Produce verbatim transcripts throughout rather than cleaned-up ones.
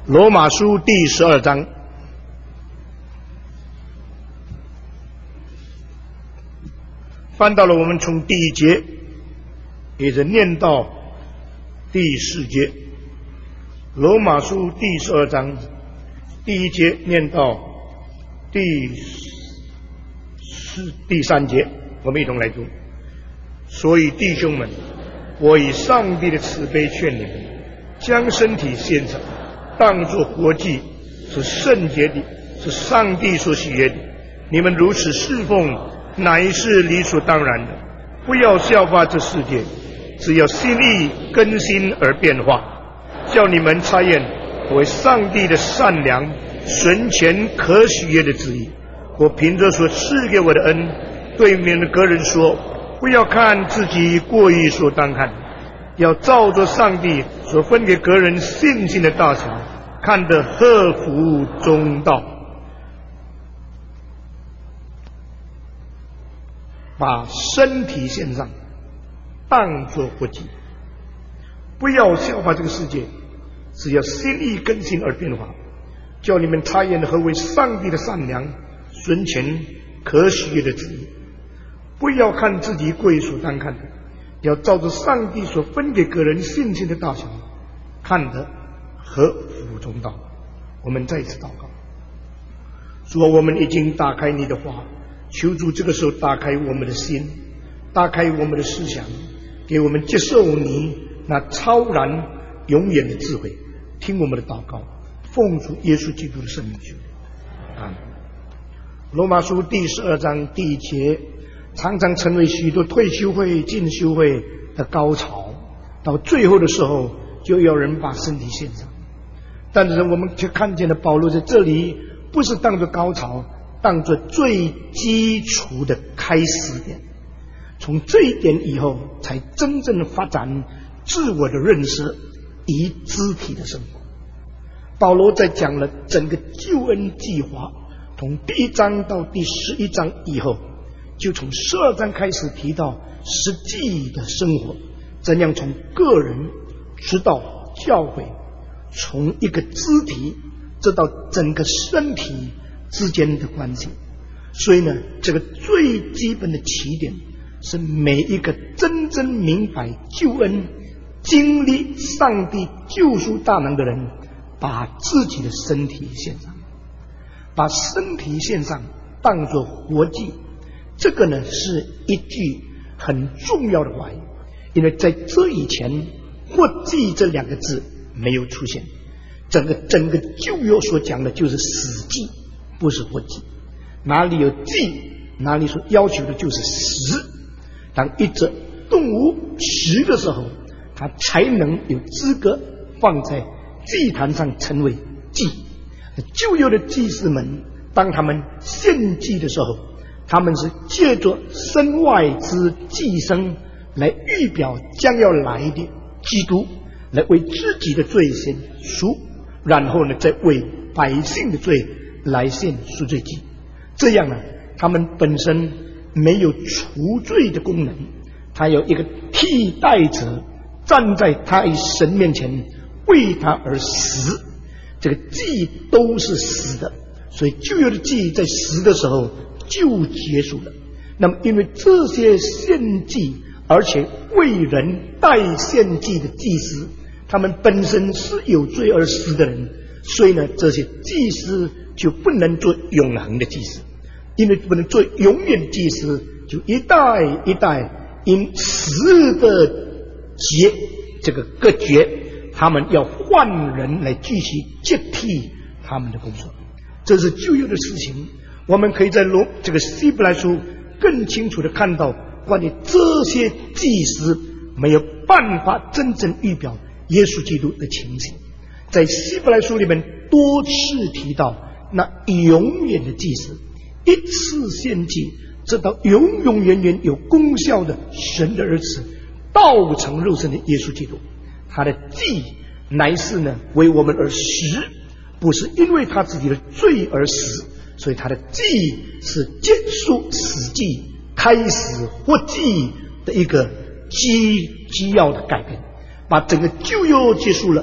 罗马书第十二章，翻到了我们从第一节一直念到第四节。罗马书第十二章第一节念到第四第三节，我们一同来读。所以弟兄们，我以上帝的慈悲劝你们，将身体献上，当作活祭，是圣洁的，是上帝所喜悦的。你们如此侍奉，乃是理所当然的。不要效法这世界，只要心意更新而变化，叫你们察验为上帝的善良、纯全、可喜悦的旨意。我凭着所赐给我的恩，对你们个人说，不要看自己过于所当看，要照着上帝所分给个人信心的大小，看得合乎中道，把身体献上，当作活祭。不要效法这个世界，只要心意更新而变化，叫你们察验何为上帝的善良、纯全、可喜悦的旨意。不要看自己过于所当看的，要照着上帝所分给个人信心的大小，看得合乎中道。我们再一次祷告，主啊，我们已经打开你的话，求主这个时候打开我们的心，打开我们的思想，给我们接受你那超然永远的智慧。听我们的祷告，奉主耶稣基督的圣名求。阿们。罗马书第十二章第一节，常常成为许多退休会、进修会的高潮，到最后的时候就有人把身体献上。但是我们却看见了保罗在这里不是当作高潮，当作最基础的开始点，从这一点以后才真正发展自我的认识与肢体的生活。保罗在讲了整个救恩计划，从第一章到第十一章以后，就从十二章开始提到实际的生活，怎样从个人直到教会，从一个肢体直到整个身体之间的关系。所以呢，这个最基本的起点是每一个真正明白救恩、经历上帝救赎大能的人，把自己的身体献上，把身体献上当作活祭。这个呢是一句很重要的话语，因为在这以前活祭这两个字没有出现，整个整个旧约所讲的就是死祭，不是活祭。哪里有祭，哪里所要求的就是死。当一只动物死的时候，它才能有资格放在祭坛上成为祭。旧约的祭司们，当他们献祭的时候，他们是借着身外之祭牲来预表将要来的基督，来为自己的罪先赎，然后呢再为百姓的罪来献赎罪祭。这样呢，他们本身没有除罪的功能，他有一个替代者站在他与神面前为他而死。这个祭都是死的，所以旧约的祭在死的时候就结束了。那么因为这些献祭而且为人代献祭的祭司，他们本身是有罪而死的人，所以呢，这些祭司就不能做永恒的祭司。因为不能做永远的祭司，就一代一代因死的结这个隔绝，他们要换人来继续接替他们的工作。这是旧约的事情，我们可以在罗这个希伯来书更清楚的看到关于这些祭司没有办法真正预表耶稣基督的情形。在希伯来书里面多次提到那永远的祭司，一次献祭直到永永远远有功效的神的儿子，道成肉身的耶稣基督。他的祭乃是呢为我们而死，不是因为他自己的罪而死，所以他的祭是结束死祭，开始活祭的一个基基要的改变，把整个旧约结束了，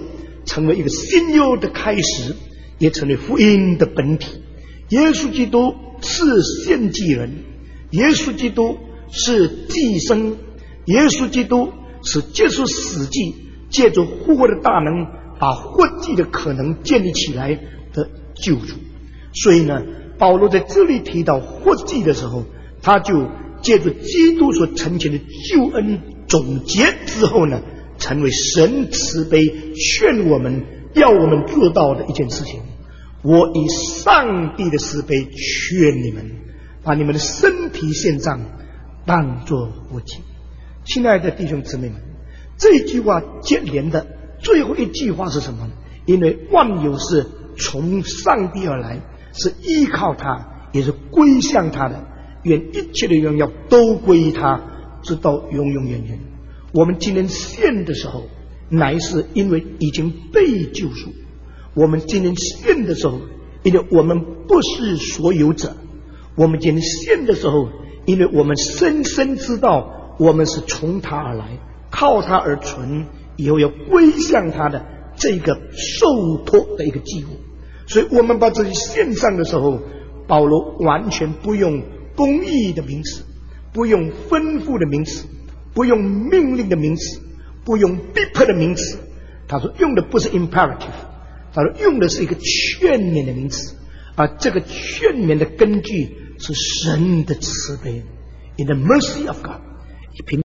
成为一个新约的开始，也成为福音的本体。耶稣基督是献祭人，耶稣基督是祭牲，耶稣基督是接受死祭，借着复活的大能，把活祭的可能建立起来的救主。所以呢，保罗在这里提到活祭的时候，他就借着基督所成全的救恩总结之后呢，成为神慈悲劝我们要我们做到的一件事情。我以上帝的慈悲劝你们，把你们的身体献上，当作活祭。亲爱的弟兄姊妹们，这一句话接连的最后一句话是什么呢？因为万有是从上帝而来，是依靠他，也是归向他的，愿一切的荣耀都归于他，直到永永远远。我们今天献的时候，乃是因为已经被救赎。我们今天献的时候，因为我们不是所有者。我们今天献的时候，因为我们深深知道我们是从他而来，靠他而存，以后要归向他的这个受托的一个祭物。所以我们把自己献上的时候，保罗完全不用公义的名词，不用吩咐的名词，不用命令的名词，不用逼迫的名词。他说用的不是 imperative， 他说用的是一个劝勉的名词，而这个劝勉的根据是神的慈悲 ，in the mercy of God。